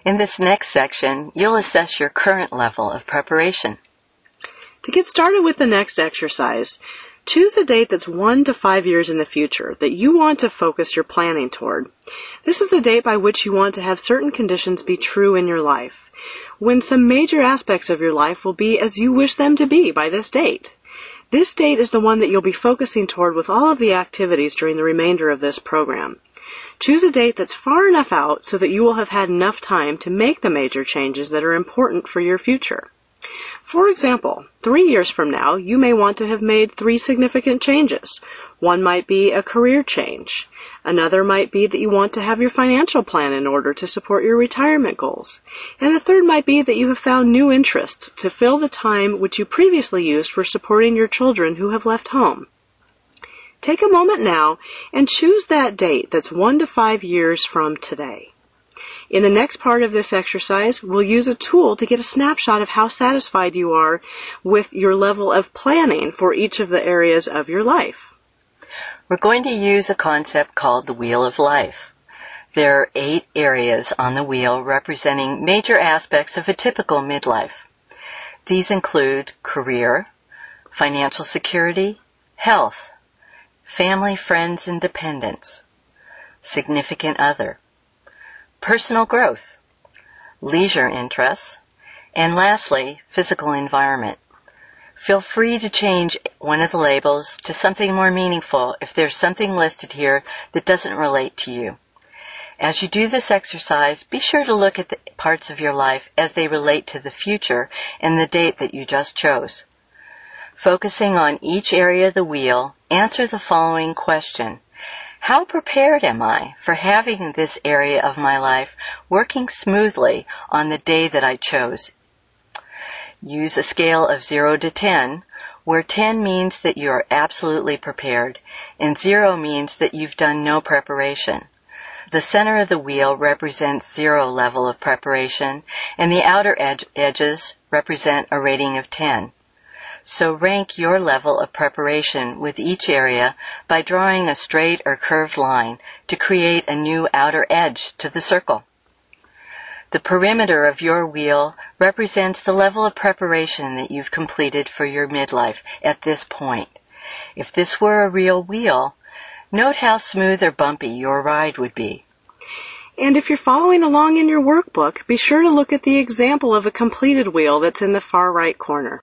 In this next section, you'll assess your current level of preparation. To get started with the next exercise, choose a date that's 1 to 5 years in the future that you want to focus your planning toward. This is the date by which you want to have certain conditions be true in your life, when some major aspects of your life will be as you wish them to be by this date. This date is the one that you'll be focusing toward with all of the activities during the remainder of this program. Choose a date that's far enough out so that you will have had enough time to make the major changes that are important for your future. For example, 3 years from now, you may want to have made 3 significant changes. One might be a career change. Another might be that you want to have your financial plan in order to support your retirement goals. And the third might be that you have found new interests to fill the time which you previously used for supporting your children who have left home. Take a moment now and choose that date that's 1 to 5 years from today. In the next part of this exercise, we'll use a tool to get a snapshot of how satisfied you are with your level of planning for each of the areas of your life. We're going to use a concept called the Wheel of Life. There are 8 areas on the wheel representing major aspects of a typical midlife. These include career, financial security, health, family, friends, and dependents, significant other, personal growth, leisure interests, and lastly, physical environment. Feel free to change one of the labels to something more meaningful if there's something listed here that doesn't relate to you. As you do this exercise, be sure to look at the parts of your life as they relate to the future and the date that you just chose. Focusing on each area of the wheel, answer the following question. How prepared am I for having this area of my life working smoothly on the day that I chose? Use a scale of 0 to 10, where 10 means that you are absolutely prepared, and 0 means that you've done no preparation. The center of the wheel represents 0 level of preparation, and the outer edges represent a rating of 10. So rank your level of preparation with each area by drawing a straight or curved line to create a new outer edge to the circle. The perimeter of your wheel represents the level of preparation that you've completed for your midlife at this point. If this were a real wheel, note how smooth or bumpy your ride would be. And if you're following along in your workbook, be sure to look at the example of a completed wheel that's in the far right corner.